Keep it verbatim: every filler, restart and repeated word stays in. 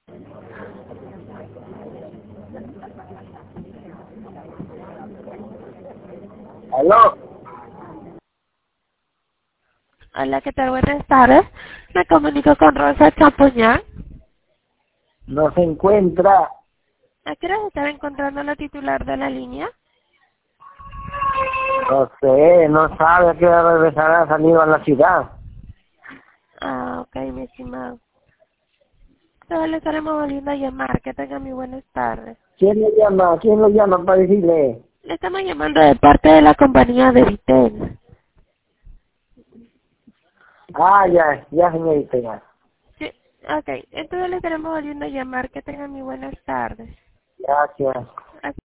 ¿Aló? Hola, ¿qué tal? Buenas tardes. Me comunico con Rosa Champuñán. No se encuentra. ¿A qué hora se estaba encontrando la titular de la línea? No sé, no sabe a qué hora regresará, ha salido a la ciudad. Ah, ok, mi estimado. Entonces le estaremos volviendo a llamar. Que tenga muy buenas tardes. ¿Quién le llama? ¿Quién lo llama para decirle? Le estamos llamando de parte de la compañía de Vitel. Ah, ya, ya señorita, ya. Sí, ok. Entonces le estaremos volviendo a llamar. Que tenga muy buenas tardes. Gracias.